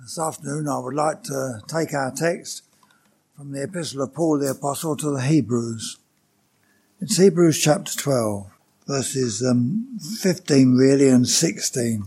This afternoon I would like to take our text from the Epistle of Paul the Apostle to the Hebrews. It's Hebrews chapter 12, verses 15 really and 16.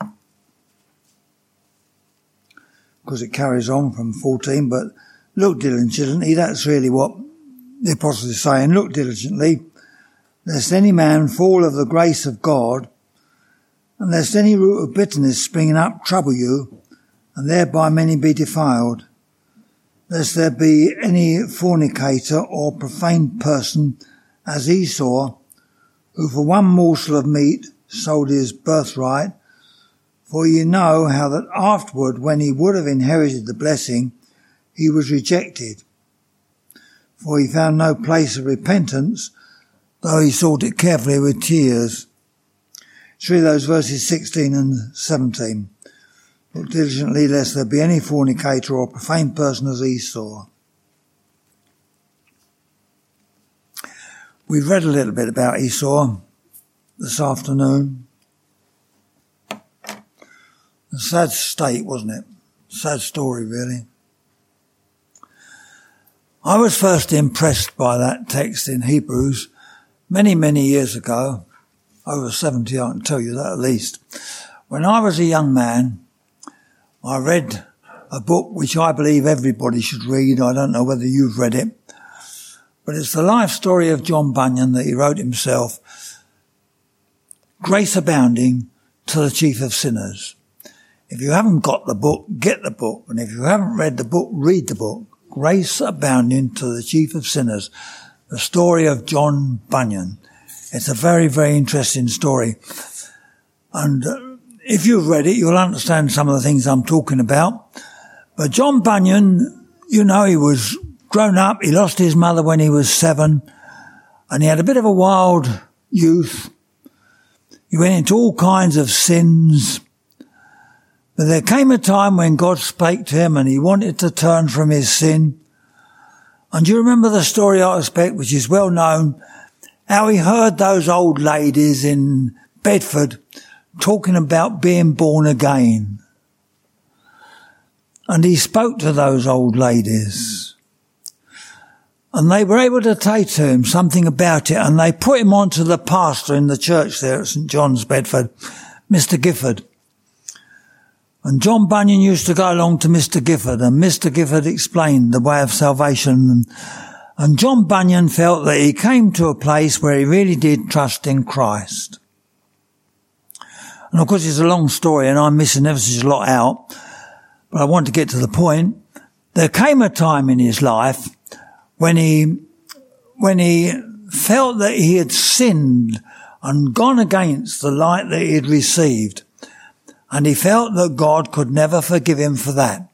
Because it carries on from 14, but look diligently, that's really what the Apostle is saying. Look diligently, lest any man fall of the grace of God, and lest any root of bitterness springing up trouble you, and thereby many be defiled, lest there be any fornicator or profane person as Esau, who for one morsel of meat sold his birthright. For ye know how that afterward, when he would have inherited the blessing, he was rejected. For he found no place of repentance, though he sought it carefully with tears. Let's read those verses 16 and 17. Look diligently, lest there be any fornicator or profane person as Esau. We've read a little bit about Esau this afternoon. A sad state, wasn't it? Sad story, really. I was first impressed by that text in Hebrews many, many years ago. Over 70, I can tell you that at least. When I was a young man, I read a book which I believe everybody should read. I don't know whether you've read it. But it's the life story of John Bunyan that he wrote himself. Grace Abounding to the Chief of Sinners. If you haven't got the book, get the book. And if you haven't read the book, read the book. Grace Abounding to the Chief of Sinners. The story of John Bunyan. It's a very, very interesting story. And if you've read it, you'll understand some of the things I'm talking about. But John Bunyan, you know, he was grown up. He lost his mother when he was 7. And he had a bit of a wild youth. He went into all kinds of sins. But there came a time when God spake to him and he wanted to turn from his sin. And you remember the story, I expect, which is well known, how he heard those old ladies in Bedford talking about being born again. And he spoke to those old ladies. And they were able to say to him something about it, and they put him on to the pastor in the church there at St. John's, Bedford, Mr. Gifford. And John Bunyan used to go along to Mr. Gifford, and Mr. Gifford explained the way of salvation. And John Bunyan felt that he came to a place where he really did trust in Christ. And of course it's a long story and I'm missing ever such a lot out, but I want to get to the point. There came a time in his life when he felt that he had sinned and gone against the light that he had received. And he felt that God could never forgive him for that.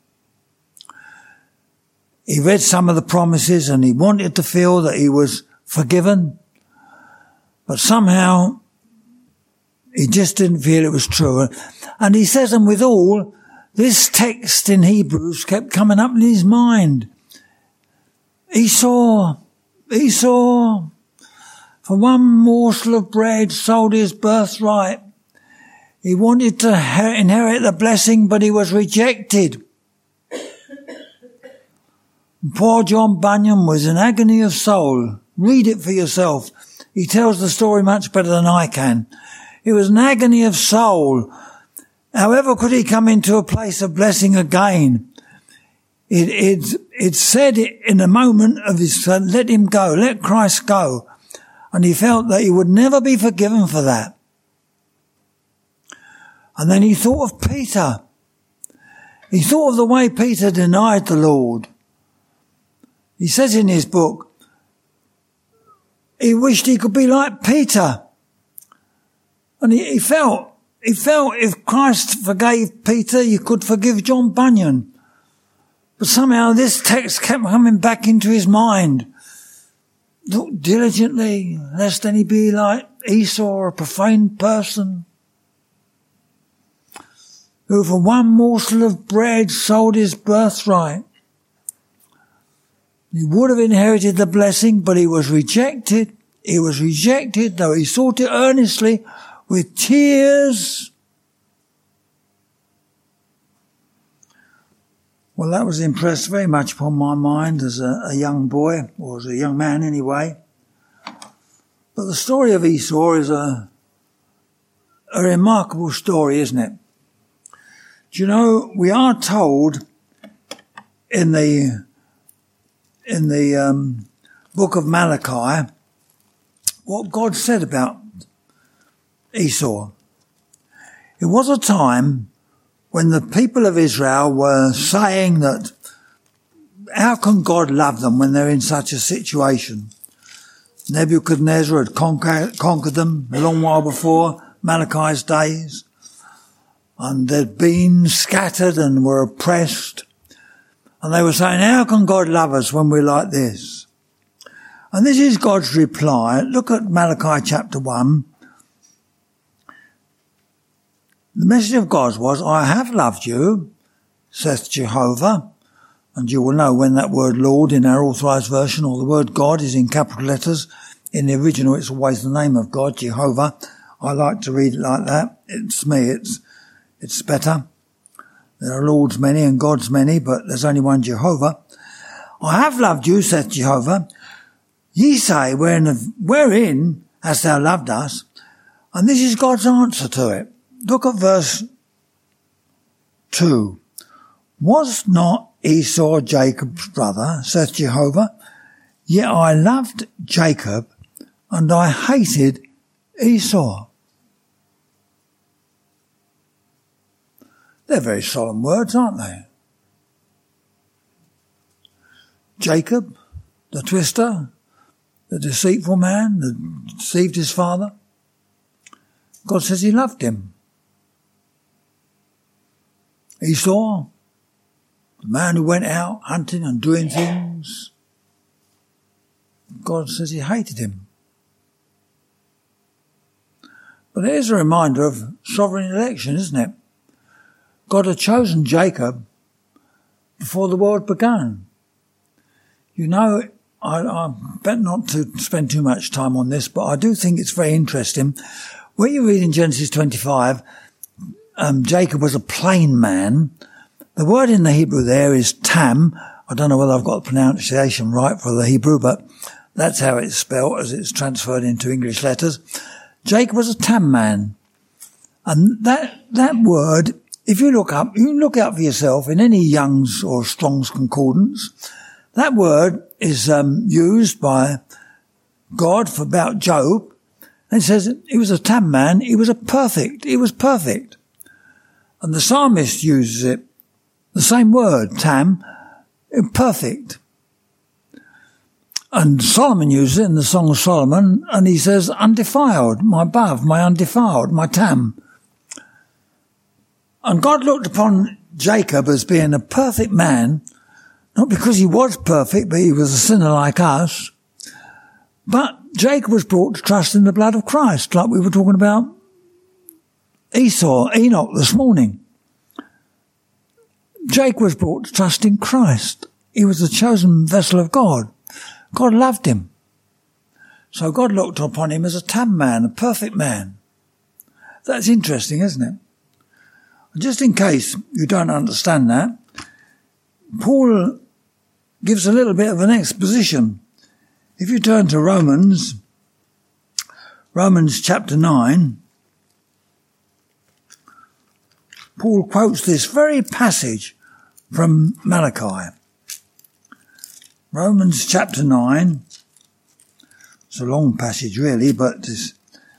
He read some of the promises and he wanted to feel that he was forgiven. But somehow he just didn't feel it was true. And he says, and withal, this text in Hebrews kept coming up in his mind. Esau, for one morsel of bread sold his birthright. He wanted to inherit the blessing, but he was rejected. Poor John Bunyan was in agony of soul. Read it for yourself. He tells the story much better than I can. It was an agony of soul. However could he come into a place of blessing again? It said in a moment of his, let him go, let Christ go. And he felt that he would never be forgiven for that. And then he thought of Peter. He thought of the way Peter denied the Lord. He says in his book, he wished he could be like Peter. And he felt if Christ forgave Peter, you could forgive John Bunyan. But somehow this text kept coming back into his mind. Look diligently, lest any be like Esau, or a profane person, who for one morsel of bread sold his birthright. He would have inherited the blessing, but he was rejected. He was rejected, though he sought it earnestly with tears. Well, that was impressed very much upon my mind as a young boy, or as a young man anyway. But the story of Esau is a remarkable story, isn't it? Do you know, we are told in the book of Malachi what God said about Esau. It was a time when the people of Israel were saying that how can God love them when they're in such a situation? Nebuchadnezzar had conquered them a long while before Malachi's days, and they'd been scattered and were oppressed. And they were saying, how can God love us when we're like this? And this is God's reply. Look at Malachi chapter 1. The message of God was, I have loved you, saith Jehovah. And you will know when that word Lord in our authorized version, or the word God, is in capital letters. In the original, it's always the name of God, Jehovah. I like to read it like that. It's me. It's better. There are Lords many and Gods many, but there's only one Jehovah. I have loved you, saith Jehovah. Ye say, wherein hast thou loved us? And this is God's answer to it. Look at verse 2. Was not Esau Jacob's brother, saith Jehovah? Yet I loved Jacob, and I hated Esau. They're very solemn words, aren't they? Jacob, the twister, the deceitful man that deceived his father. God says he loved him. Esau, the man who went out hunting and doing things, God says he hated him. But it is a reminder of sovereign election, isn't it? God had chosen Jacob before the world began. You know, I bet not to spend too much time on this, but I do think it's very interesting. When you read in Genesis 25, Jacob was a plain man. The word in the Hebrew there is tam. I don't know whether I've got the pronunciation right for the Hebrew, but that's how it's spelled as it's transferred into English letters. Jacob was a tam man. And that word, if you look up, you can look it up for yourself in any Young's or Strong's concordance. That word is used by God for about Job. And it says he was a tam man. He was perfect. And the psalmist uses it, the same word, tam, perfect. And Solomon uses it in the Song of Solomon, and he says, undefiled, my bav, my undefiled, my tam. And God looked upon Jacob as being a perfect man, not because he was perfect, but he was a sinner like us. But Jacob was brought to trust in the blood of Christ, like we were talking about Enoch this morning. Jacob was brought to trust in Christ. He was the chosen vessel of God. God loved him. So God looked upon him as a tam man, a perfect man. That's interesting, isn't it? Just in case you don't understand that, Paul gives a little bit of an exposition. If you turn to Romans chapter 9, Paul quotes this very passage from Malachi. Romans chapter 9. It's a long passage really, but it's,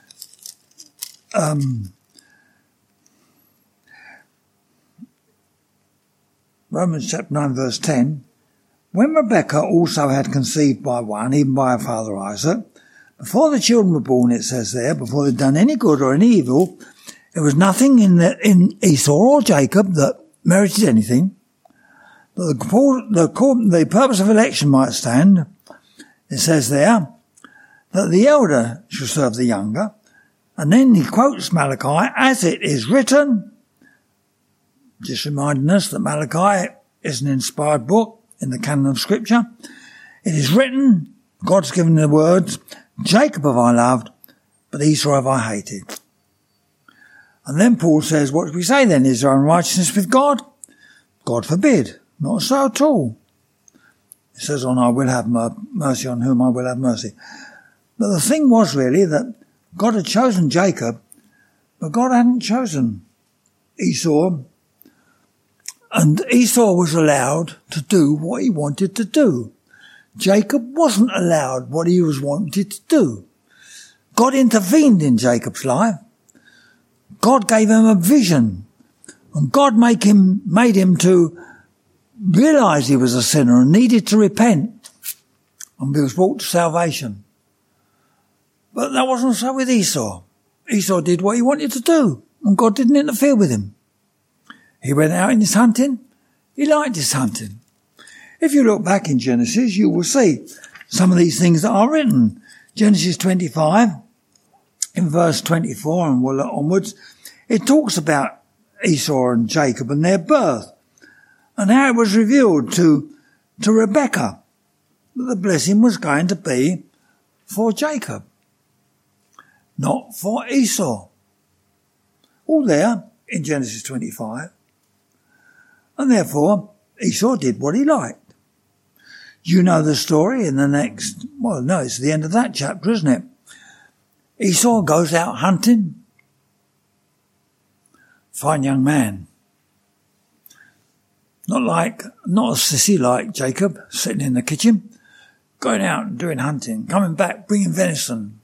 Romans chapter 9 verse 10. When Rebekah also had conceived by one, even by her father Isaac, before the children were born, it says there, before they'd done any good or any evil, there was nothing in Esau or Jacob that merited anything. But the purpose of election might stand. It says there that the elder shall serve the younger. And then he quotes Malachi, as it is written, just reminding us that Malachi is an inspired book in the canon of Scripture. It is written, God's given the words, Jacob have I loved, but Esau have I hated. And then Paul says, what do we say then? Is there unrighteousness with God? God forbid. Not so at all. It says on, I will have mercy on whom I will have mercy. But the thing was really that God had chosen Jacob, but God hadn't chosen Esau. And Esau was allowed to do what he wanted to do. Jacob wasn't allowed what he was wanted to do. God intervened in Jacob's life. God gave him a vision. And God made him to realize he was a sinner and needed to repent. And he was brought to salvation. But that wasn't so with Esau. Esau did what he wanted to do. And God didn't interfere with him. He went out in his hunting. He liked his hunting. If you look back in Genesis, you will see some of these things that are written. Genesis 25, in verse 24 and onwards, it talks about Esau and Jacob and their birth, and how it was revealed to Rebekah that the blessing was going to be for Jacob, not for Esau. All there in Genesis 25. And therefore, Esau did what he liked. You know the story in the next, well, no, it's the end of that chapter, isn't it? Esau goes out hunting. Fine young man. Not a sissy like Jacob, sitting in the kitchen, going out and doing hunting, coming back, bringing venison.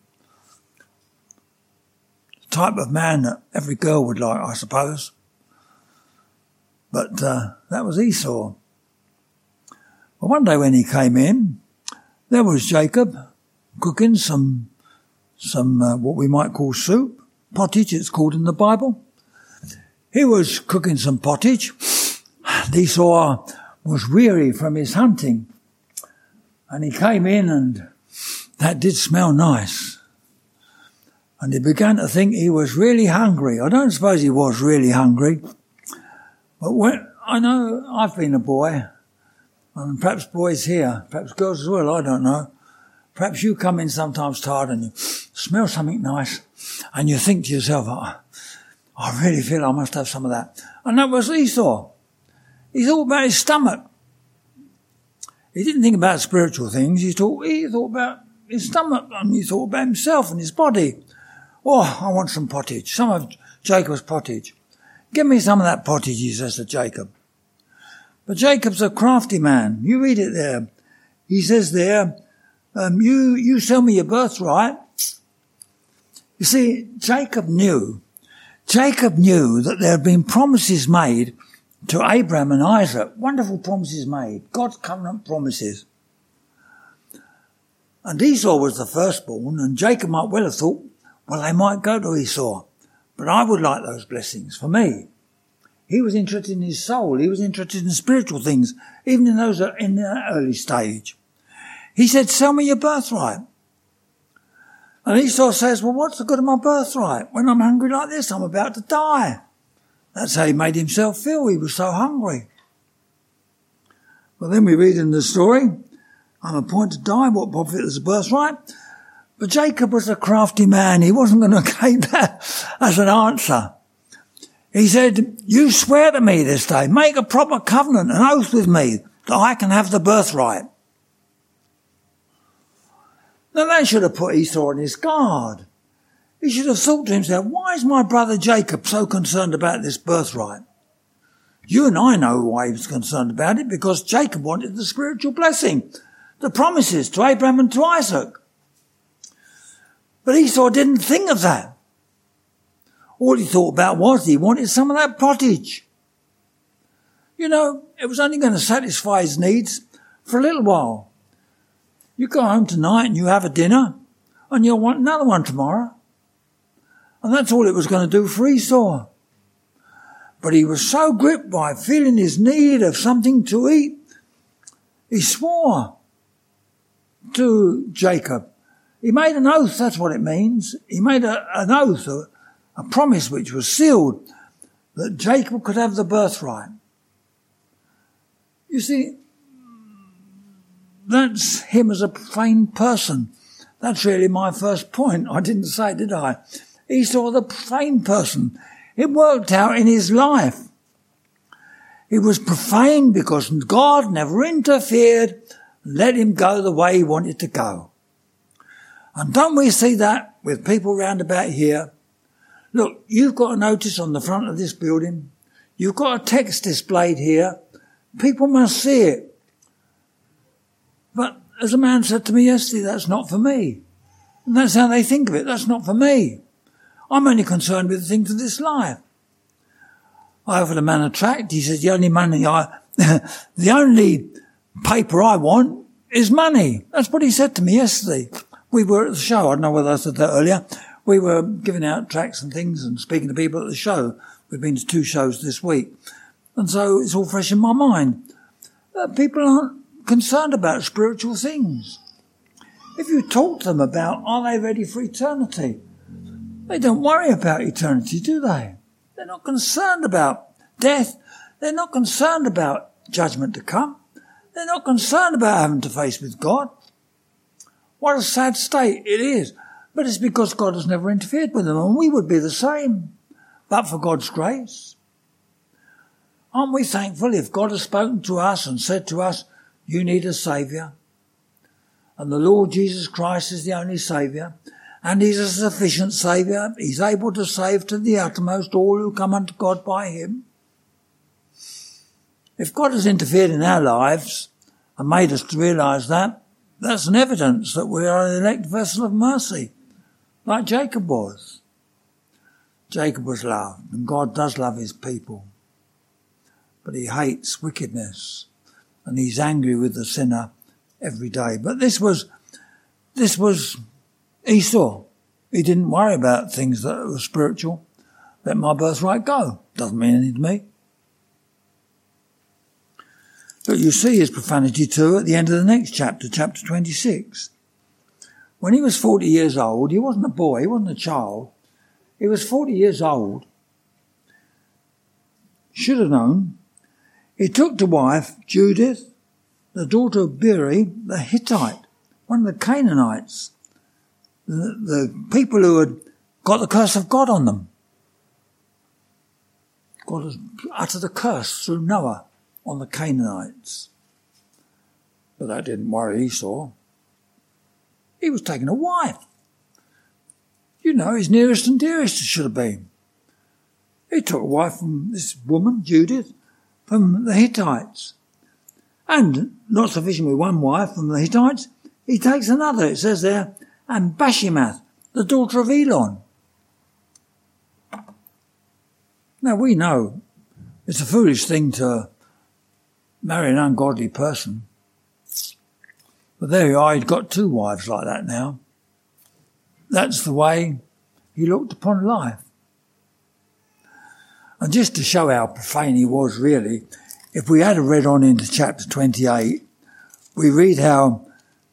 The type of man that every girl would like, I suppose. But that was Esau. Well, one day when he came in, there was Jacob cooking some what we might call soup, pottage it's called in the Bible. He was cooking some pottage. Esau was weary from his hunting. And he came in and that did smell nice. And he began to think he was really hungry. I don't suppose he was really hungry. But I know I've been a boy, and perhaps boys here, perhaps girls as well, I don't know. Perhaps you come in sometimes tired and you smell something nice and you think to yourself, I really feel I must have some of that. And that was Esau. He thought about his stomach. He didn't think about spiritual things. He thought about his stomach, and he thought about himself and his body. Oh, I want some pottage, some of Jacob's pottage. Give me some of that pottage, he says to Jacob. But Jacob's a crafty man. You read it there. He says there, you sell me your birthright. You see, Jacob knew that there had been promises made to Abraham and Isaac. Wonderful promises made. God's covenant promises. And Esau was the firstborn, and Jacob might well have thought, well, they might go to Esau, but I would like those blessings for me. He was interested in his soul. He was interested in spiritual things, even in those in the early stage. He said, sell me your birthright. And Esau says, well, what's the good of my birthright? When I'm hungry like this, I'm about to die. That's how he made himself feel. He was so hungry. Well, then we read in the story, I'm appointed to die. What profit is a birthright? But Jacob was a crafty man. He wasn't going to take that as an answer. He said, you swear to me this day, make a proper covenant, an oath with me, that I can have the birthright. Now that should have put Esau on his guard. He should have thought to himself, why is my brother Jacob so concerned about this birthright? You and I know why he was concerned about it, because Jacob wanted the spiritual blessing, the promises to Abraham and to Isaac. But Esau didn't think of that. All he thought about was he wanted some of that pottage. You know, it was only going to satisfy his needs for a little while. You go home tonight and you have a dinner and you'll want another one tomorrow. And that's all it was going to do for Esau. But he was so gripped by feeling his need of something to eat, he swore to Jacob. He made an oath, that's what it means. He made an oath, a promise which was sealed, that Jacob could have the birthright. You see, that's him as a profane person. That's really my first point. I didn't say it, did I? Esau, the profane person. It worked out in his life. He was profane because God never interfered and let him go the way he wanted to go. And don't we see that with people round about here? Look, you've got a notice on the front of this building. You've got a text displayed here. People must see it. But as a man said to me yesterday, that's not for me. And that's how they think of it. That's not for me. I'm only concerned with the things of this life. I offered a man a tract. He said, the only paper I want is money. That's what he said to me yesterday. We were at the show. I don't know whether I said that earlier. We were giving out tracts and things and speaking to people at the show. We've been to 2 shows this week. And so it's all fresh in my mind. People aren't concerned about spiritual things. If you talk to them about, are they ready for eternity? They don't worry about eternity, do they? They're not concerned about death. They're not concerned about judgment to come. They're not concerned about having to face with God. What a sad state it is. But it's because God has never interfered with them, and we would be the same, but for God's grace. Aren't we thankful if God has spoken to us and said to us, you need a Saviour, and the Lord Jesus Christ is the only Saviour, and he's a sufficient Saviour. He's able to save to the uttermost all who come unto God by him. If God has interfered in our lives and made us to realise that, that's an evidence that we are an elect vessel of mercy, like Jacob was. Jacob was loved, and God does love his people. But he hates wickedness, and he's angry with the sinner every day. But this was Esau. He didn't worry about things that were spiritual. Let my birthright go. Doesn't mean anything to me. But you see his profanity too at the end of the next chapter, chapter 26. When he was 40 years old, he wasn't a boy, he wasn't a child. He was 40 years old. Should have known. He took to wife Judith, the daughter of Beeri, the Hittite, one of the Canaanites, the people who had got the curse of God on them. God has uttered a curse through Noah on the Canaanites. But that didn't worry Esau. He was taking a wife. You know, his nearest and dearest should have been. He took a wife from this woman, Judith, from the Hittites. And not sufficient with one wife from the Hittites, he takes another, it says there, and Bashimath, the daughter of Elon. Now we know it's a foolish thing to marry an ungodly person. But there you are, he'd got 2 wives like that now. That's the way he looked upon life. And just to show how profane he was really, if we had read on into chapter 28, we read how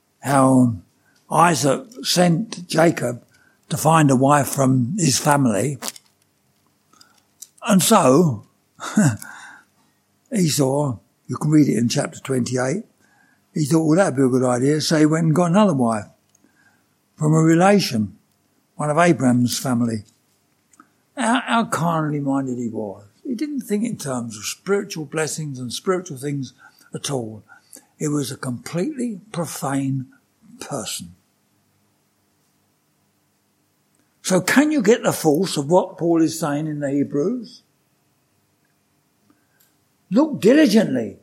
Isaac sent Jacob to find a wife from his family. And so, Esau, you can read it in chapter 28, he thought, well, that'd be a good idea. So he went and got another wife from a relation, one of Abraham's family. How carnally minded he was. He didn't think in terms of spiritual blessings and spiritual things at all. He was a completely profane person. So can you get the force of what Paul is saying in the Hebrews? Look diligently,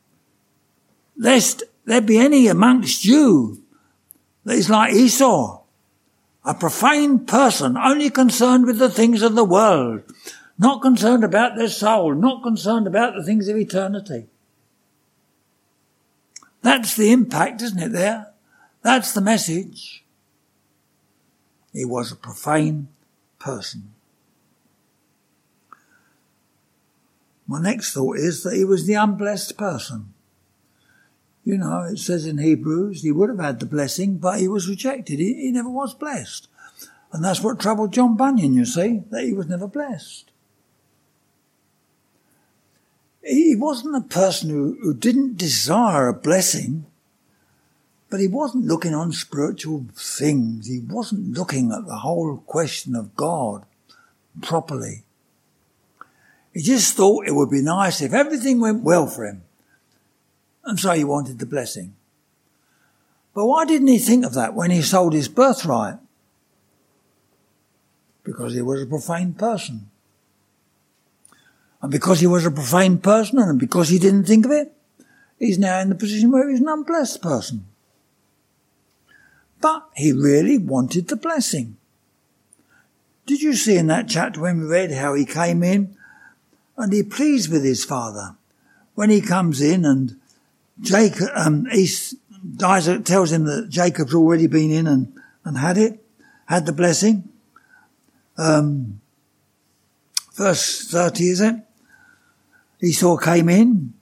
lest there be any amongst you that is like Esau, a profane person, only concerned with the things of the world, not concerned about their soul, not concerned about the things of eternity. That's the impact, isn't it, there? That's the message. He was a profane person. My next thought is that he was the unblessed person. You know, it says in Hebrews, he would have had the blessing, but he was rejected. He never was blessed. And that's what troubled John Bunyan, you see, that he was never blessed. He wasn't a person who didn't desire a blessing, but he wasn't looking on spiritual things. He wasn't looking at the whole question of God properly. He just thought it would be nice if everything went well for him. And so he wanted the blessing. But why didn't he think of that when he sold his birthright? Because he was a profane person. And because he was a profane person and because he didn't think of it, he's now in the position where he's an unblessed person. But he really wanted the blessing. Did you see in that chapter when we read how he came in and he pleads with his father? When he comes in and Jacob, Isaac tells him that Jacob's already been in and had the blessing. Verse 30, is it? Esau came in.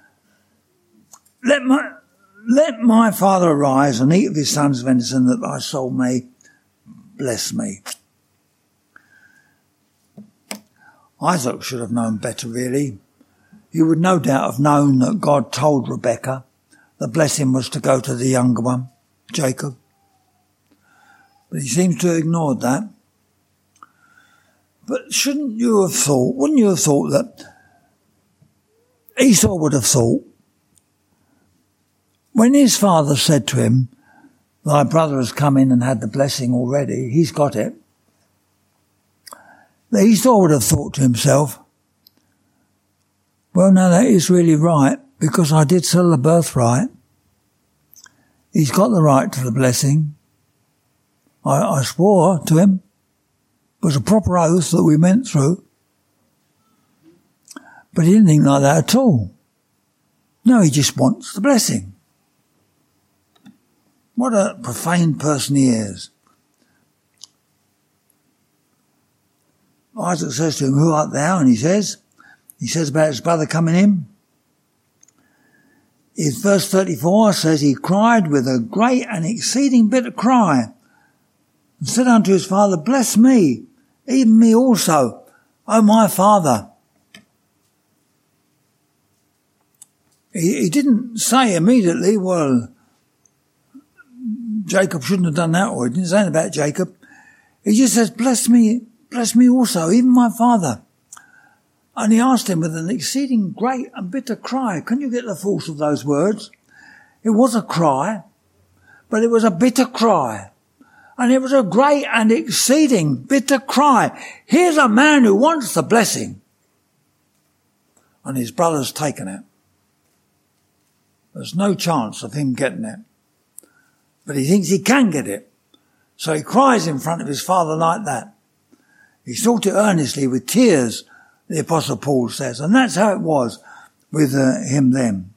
Let my father arise and eat of his son's venison that thy soul may bless me. Isaac should have known better, really. He would no doubt have known that God told Rebekah the blessing was to go to the younger one, Jacob. But he seems to have ignored that. But wouldn't you have thought that Esau would have thought, when his father said to him, thy brother has come in and had the blessing already, he's got it, that Esau would have thought to himself, well, no, that is really right, because I did sell the birthright. He's got the right to the blessing. I swore to him. It was a proper oath that we went through. But he didn't think like that at all. No, he just wants the blessing. What a profane person he is. Isaac says to him, who art thou? And he says about his brother coming in. In verse 34 says, he cried with a great and exceeding bitter cry, and said unto his father, bless me, even me also, O my father. He didn't say immediately, well, Jacob shouldn't have done that, or he didn't say anything about Jacob. He just says, bless me also, even my father. And he asked him with an exceeding great and bitter cry. Can you get the force of those words? It was a cry, but it was a bitter cry. And it was a great and exceeding bitter cry. Here's a man who wants the blessing. And his brother's taken it. There's no chance of him getting it. But he thinks he can get it. So he cries in front of his father like that. He sought it earnestly with tears, the Apostle Paul says. And that's how it was with him then.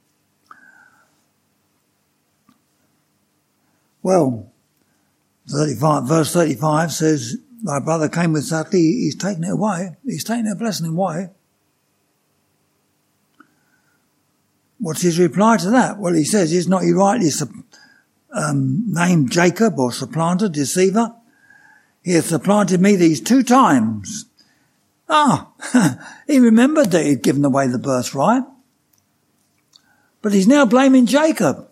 Well, verse 35 says, thy brother came with subtlety, he's taken it away. He's taken the blessing away. What's his reply to that? Well, he says, is not he rightly named Jacob, or supplanter, deceiver? He hath supplanted me these 2 times. He remembered that he'd given away the birthright. But he's now blaming Jacob.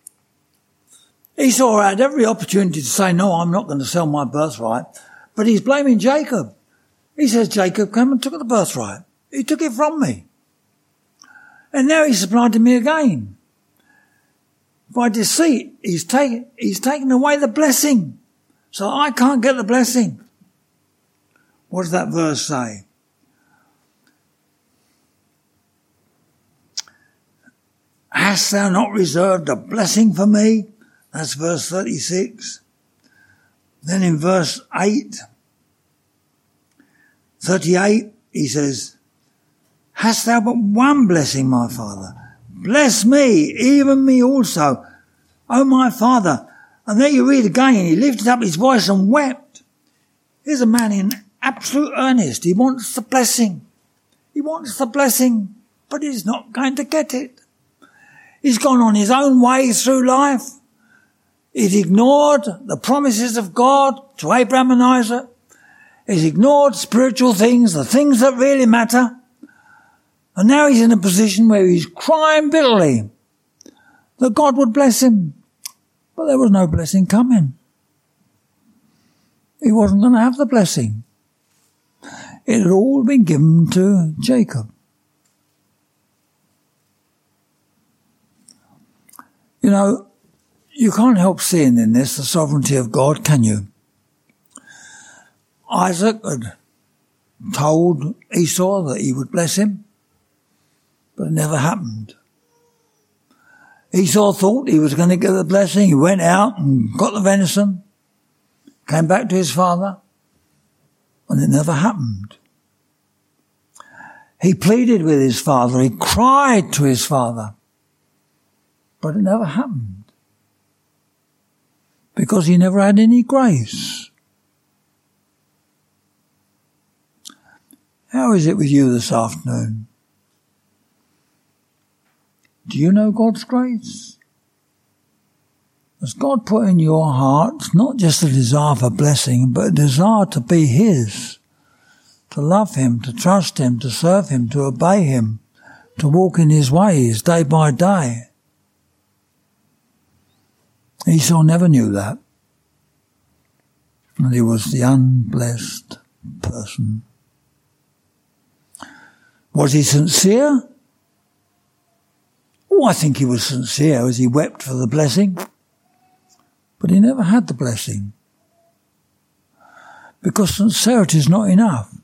Esau had every opportunity to say, no, I'm not going to sell my birthright. But he's blaming Jacob. He says, Jacob came and took the birthright. He took it from me. And now he's supplanted me again. By deceit, he's taken away the blessing. So I can't get the blessing. What does that verse say? Hast thou not reserved a blessing for me? That's verse 36. Then in verse 38, he says, hast thou but one blessing, my father? Bless me, even me also, O my father. And there you read again, he lifted up his voice and wept. Here's a man in absolute earnest. He wants the blessing. He wants the blessing, but he's not going to get it. He's gone on his own way through life. He's ignored the promises of God to Abraham and Isaac. He's ignored spiritual things, the things that really matter. And now he's in a position where he's crying bitterly that God would bless him. But there was no blessing coming. He wasn't going to have the blessing. it had all been given to Jacob. You know, you can't help seeing in this the sovereignty of God, can you? Isaac had told Esau that he would bless him, but it never happened. Esau thought he was going to get the blessing. He went out and got the venison, came back to his father, and it never happened. He pleaded with his father. He cried to his father, but it never happened because he never had any grace. How is it with you this afternoon? Do you know God's grace? Has God put in your heart not just a desire for blessing, but a desire to be His, to love Him, to trust Him, to serve Him, to obey Him, to walk in His ways day by day? Esau never knew that. And he was the unblessed person. Was he sincere? Oh, I think he was sincere as he wept for the blessing. But he never had the blessing. Because sincerity is not enough.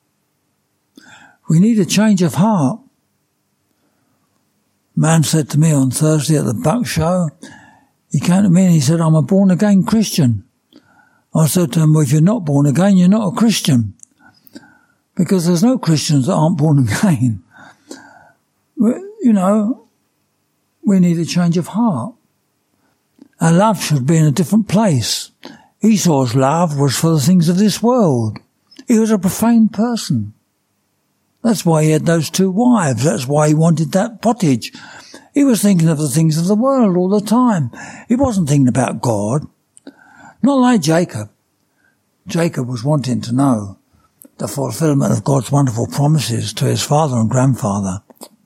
We need a change of heart. A man said to me on Thursday at the Buck Show, he came to me and he said, I'm a born-again Christian. I said to him, well, if you're not born again, you're not a Christian. Because there's no Christians that aren't born again. You know, we need a change of heart. Our love should be in a different place. Esau's love was for the things of this world. He was a profane person. That's why he had those 2 wives. That's why he wanted that pottage. He was thinking of the things of the world all the time. He wasn't thinking about God. Not like Jacob. Jacob was wanting to know the fulfillment of God's wonderful promises to his father and grandfather.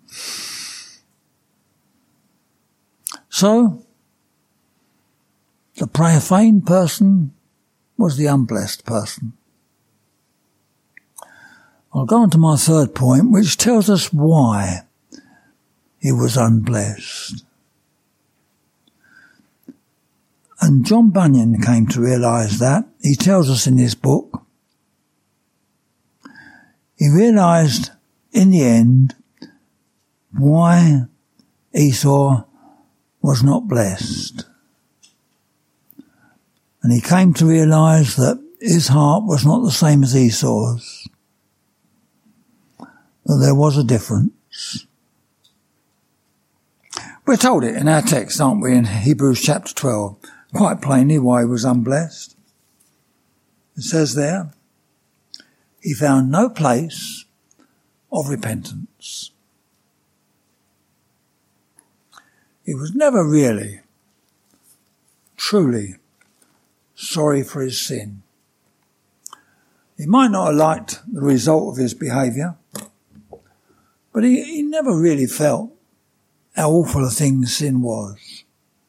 So, the profane person was the unblessed person. I'll go on to my third point, which tells us why he was unblessed. And John Bunyan came to realise that. He tells us in his book, he realised in the end why Esau was not blessed. And he came to realise that his heart was not the same as Esau's, that there was a difference. We're told it in our text, aren't we, in Hebrews chapter 12, quite plainly why he was unblessed. It says there, he found no place of repentance. He was never really, truly sorry for his sin. He might not have liked the result of his behaviour, but he never really felt how awful a thing sin was.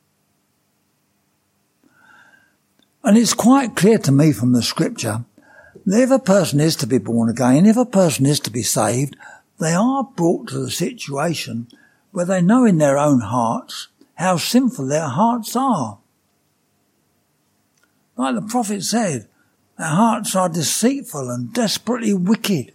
And it's quite clear to me from the scripture that if a person is to be born again, if a person is to be saved, they are brought to the situation where they know in their own hearts how sinful their hearts are. Like the prophet said, our hearts are deceitful and desperately wicked.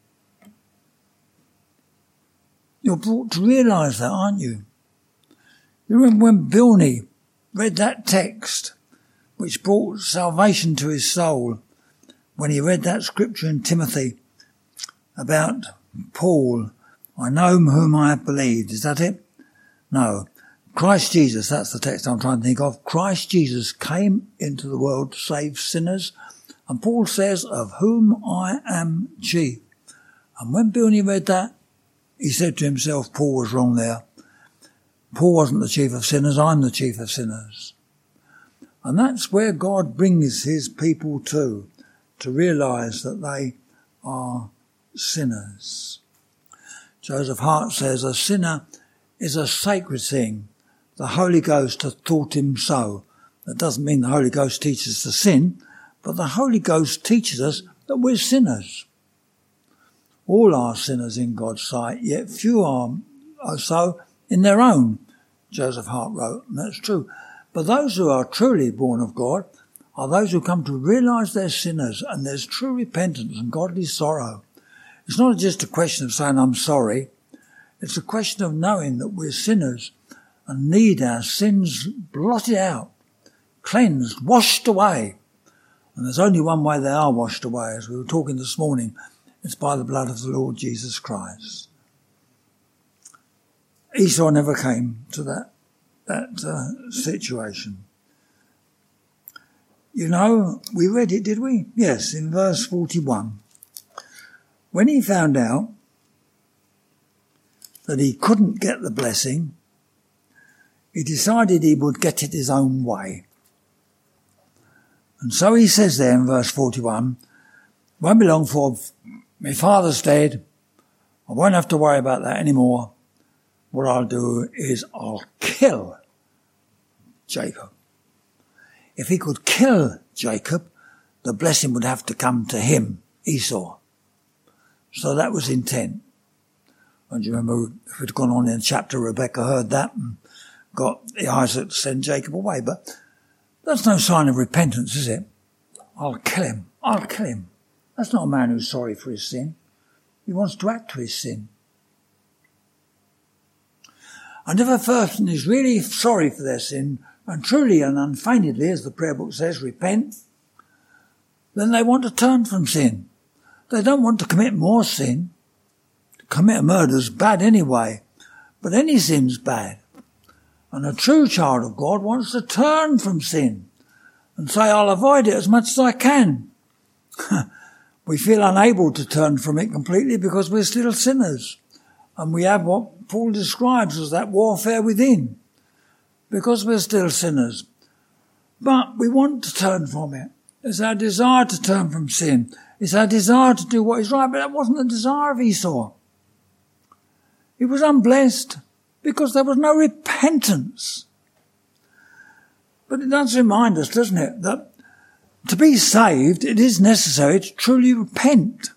You're brought to realise that, aren't you? You remember when Bilney read that text which brought salvation to his soul, when he read that scripture in Timothy about Paul, I know whom I have believed. Is that it? No. Christ Jesus, that's the text I'm trying to think of. Christ Jesus came into the world to save sinners. And Paul says, of whom I am chief. And when Bilney read that, he said to himself, Paul was wrong there. Paul wasn't the chief of sinners, I'm the chief of sinners. And that's where God brings his people to realise that they are sinners. Joseph Hart says, a sinner is a sacred thing. The Holy Ghost hath taught him so. That doesn't mean the Holy Ghost teaches us to sin, but the Holy Ghost teaches us that we're sinners. All are sinners in God's sight, yet few are so in their own, Joseph Hart wrote, and that's true. But those who are truly born of God are those who come to realise they're sinners, and there's true repentance and godly sorrow. It's not just a question of saying I'm sorry. It's a question of knowing that we're sinners and need our sins blotted out, cleansed, washed away. And there's only one way they are washed away, as we were talking this morning. It's by the blood of the Lord Jesus Christ. Esau never came to that situation. You know, we read it, did we? Yes, in verse 41. When he found out that he couldn't get the blessing, he decided he would get it his own way. And so he says there in verse 41, won't be long for my father's dead. I won't have to worry about that anymore. What I'll do is I'll kill Jacob. If he could kill Jacob, the blessing would have to come to him, Esau. So that was intent. And you remember, if it had gone on in the chapter, Rebecca heard that and got Isaac to send Jacob away. But that's no sign of repentance, is it? I'll kill him. I'll kill him. That's not a man who's sorry for his sin. He wants to act to his sin. And if a person is really sorry for their sin, and truly and unfeignedly, as the prayer book says, repent, then they want to turn from sin. They don't want to commit more sin. To commit a murder is bad anyway, but any sin's bad. And a true child of God wants to turn from sin and say, I'll avoid it as much as I can. We feel unable to turn from it completely because we're still sinners. And we have what Paul describes as that warfare within, because we're still sinners. But we want to turn from it. It's our desire to turn from sin. It's our desire to do what is right, but that wasn't the desire of Esau. He was unblessed because there was no repentance. But it does remind us, doesn't it, that to be saved, it is necessary to truly repent.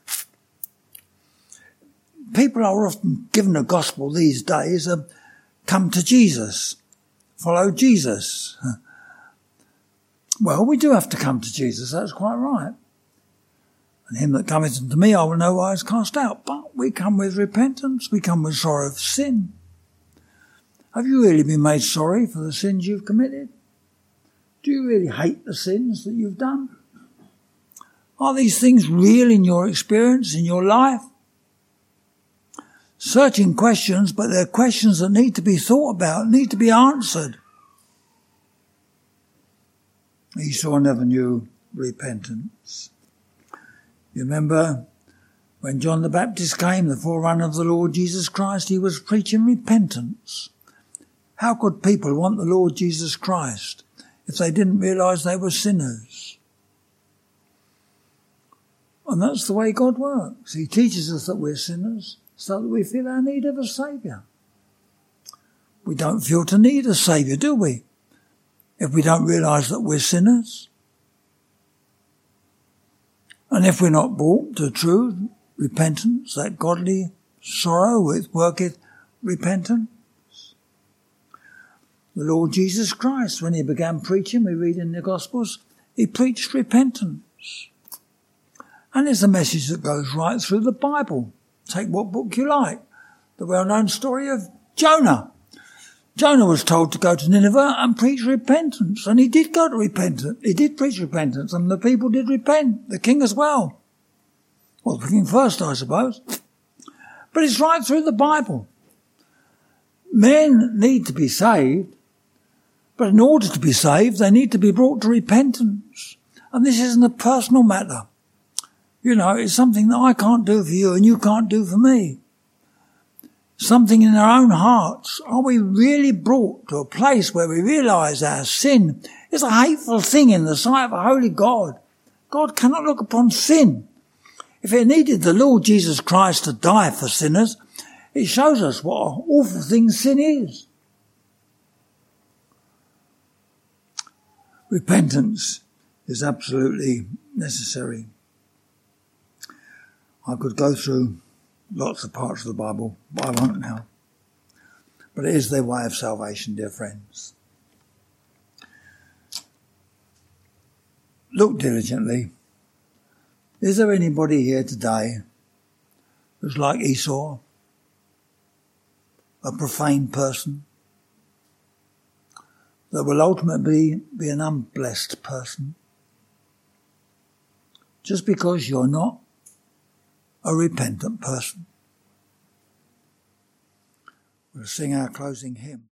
People are often given a gospel these days of come to Jesus, follow Jesus. Well, we do have to come to Jesus, that's quite right. And him that cometh unto me I will no wise cast out. But we come with repentance, we come with sorrow for sin. Have you really been made sorry for the sins you've committed? Do you really hate the sins that you've done? Are these things real in your experience, in your life? Searching questions, but they're questions that need to be thought about, need to be answered. Esau never knew repentance. You remember when John the Baptist came, the forerunner of the Lord Jesus Christ, he was preaching repentance. How could people want the Lord Jesus Christ if they didn't realise they were sinners? And that's the way God works. He teaches us that we're sinners so that we feel our need of a saviour. We don't feel to need a saviour, do we? If we don't realise that we're sinners. And if we're not brought to true repentance, that godly sorrow which worketh repentance. The Lord Jesus Christ, when he began preaching, we read in the Gospels, he preached repentance. And it's a message that goes right through the Bible. Take what book you like. The well-known story of Jonah. Jonah was told to go to Nineveh and preach repentance. And he did go to repentance. He did preach repentance. And the people did repent. The king as well. Well, the king first, I suppose. But it's right through the Bible. Men need to be saved. But in order to be saved, they need to be brought to repentance. And this isn't a personal matter. You know, it's something that I can't do for you and you can't do for me. Something in our own hearts. Are we really brought to a place where we realise our sin is a hateful thing in the sight of a holy God? God cannot look upon sin. If it needed the Lord Jesus Christ to die for sinners, it shows us what an awful thing sin is. Repentance is absolutely necessary. I could go through lots of parts of the Bible, but I won't now. But it is their way of salvation, dear friends. Look diligently. Is there anybody here today who's like Esau? A profane person? That will ultimately be an unblessed person? Just because you're not a repentant person. We'll sing our closing hymn.